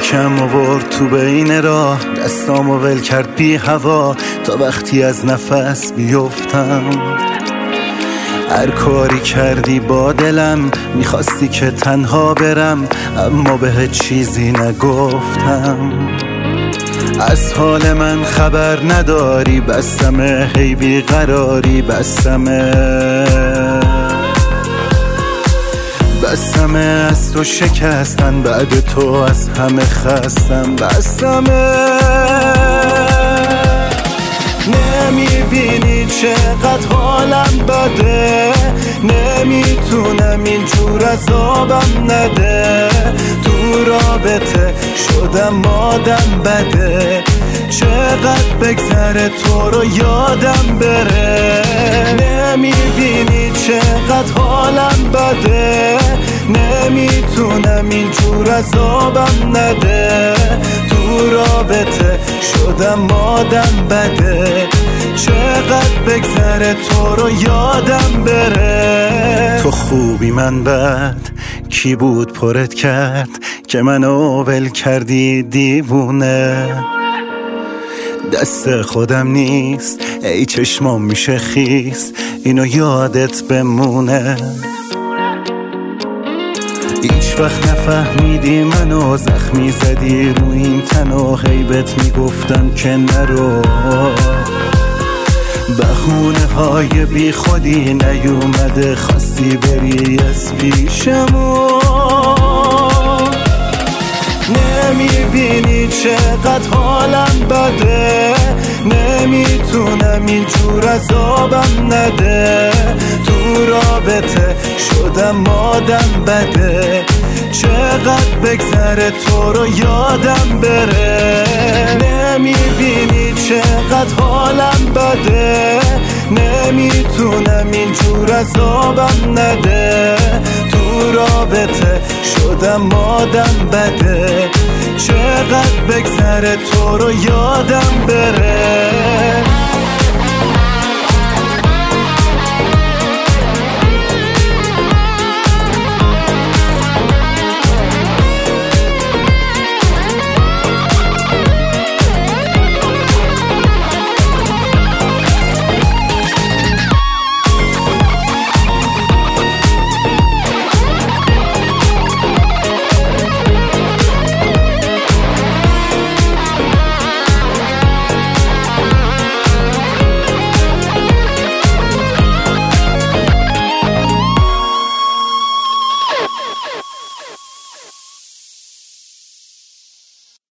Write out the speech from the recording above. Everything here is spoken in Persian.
یکم آورد تو بین راه، دستامو ول کرد بی هوا تا وقتی از نفس بیفتم. هر کاری کردی با دلم، میخواستی که تنها برم اما بهت چیزی نگفتم. از حال من خبر نداری، بسمه هی بیقراری، بسمه از تو شکستن، بعد تو از همه خستم. بسمه نمیبینی چقدر حالم بده، نمیتونم اینجور عذابم نده. تو رابطه شدم آدم بده، چقدر بگذره تو رو یادم بره. نمیبینی چقدر حالم بده، نمیتونم اینجور عذابم نده. تو رابطه شدم آدم بده، چقدر بگذره تو رو یادم بره. تو خوبی من بد، کی بود پرت کرد که منو ول کردی دیوونه؟ دست خودم نیست، ای چشمام میشه خیس، اینو یادت بمونه. هیچ وقت نفهمیدی منو، زخمی زدی رو این تن و غیبت میگفتم که نرو. بهونه های بی خودی نیومده، خواستی بری از پیشمو. نمیبینی چقدر حالم بده، نمیتونم اینجور عذابم نده. تو رابطه شدم آدم بده، چقدر بگذره تو رو یادم بره. نمیبینی چقدر حالم بده، نمیتونم اینجور عذابم نده. تو رابطه شدم آدم بده، چقدر بگذره تو رو یادم بره.